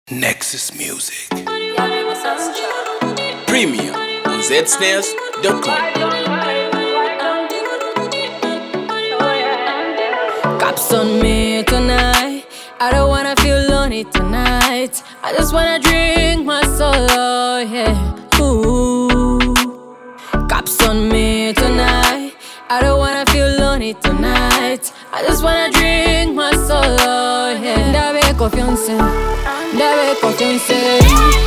Nexus Music. Premium on zsnares.com. Cops on me tonight. I don't wanna feel lonely tonight. I just wanna drink my solo, yeah. Ooh. Cops on me tonight. I don't wanna feel lonely tonight. I just wanna drink my solo, yeah. Dave confiance, dave confiance.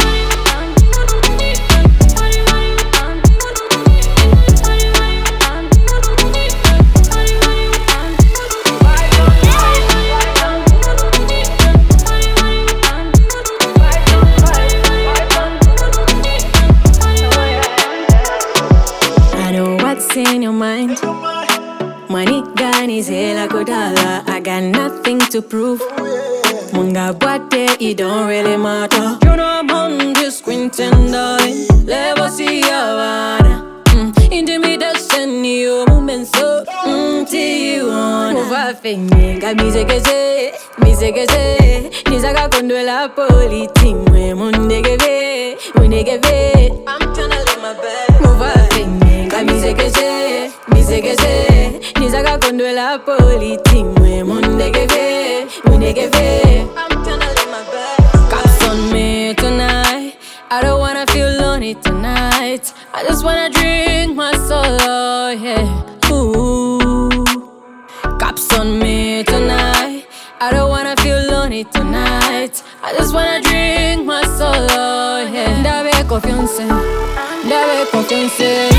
In your mind, money gun is hell like a dollar. I got nothing to prove. Munga boite, it don't really matter. You know I'm on the screen darling. Level see Havana. Intimidation, you movement so you on. Move a finger, me say que c'est. Nizaga kondo la politique. Munde geve. I'm tryna live my best. Move a finger. Me say que c'est. Nizaga kondo la politique. Munde geve. I'm tryna live my best. Cops on me tonight. I don't wanna feel lonely tonight. I just wanna drink my solo, yeah. Ooh. Cops on me tonight. I don't wanna feel lonely tonight. I just wanna drink my solo, yeah. Dave confiance, dave confiance.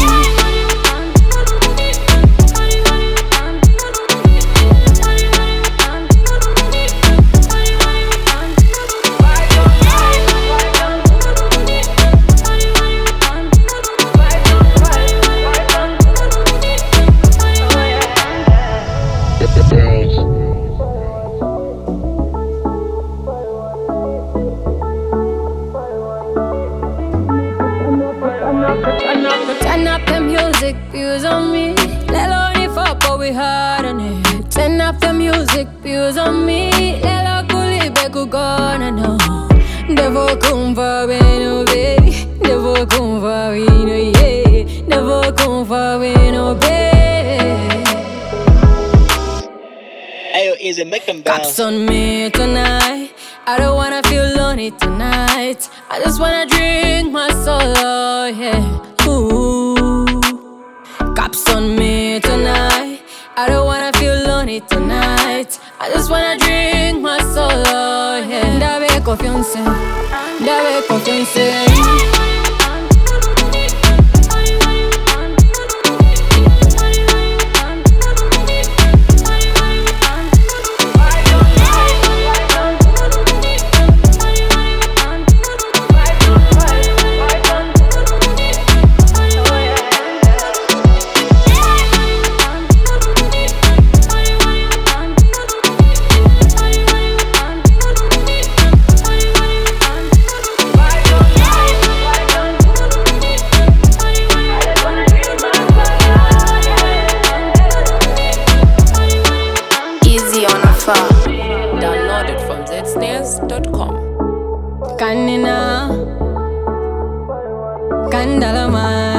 Turn up the music, views on me. Let only fuck, but we hard on it. Turn up the music, views on me. Let all cool beku gonna know. Never come for me, no baby. Never come for me, no yeah. Never come for me, no baby. Ayo, easy, make them bounce. Cops on me tonight. I don't wanna feel lonely tonight. I just wanna drink my solo, yeah. Ooh. Cops on me tonight. I don't wanna feel lonely tonight. I just wanna drink my solo, yeah. Dave confiance, dave confiance. Download it from zsnares.com. Kanina Kandalama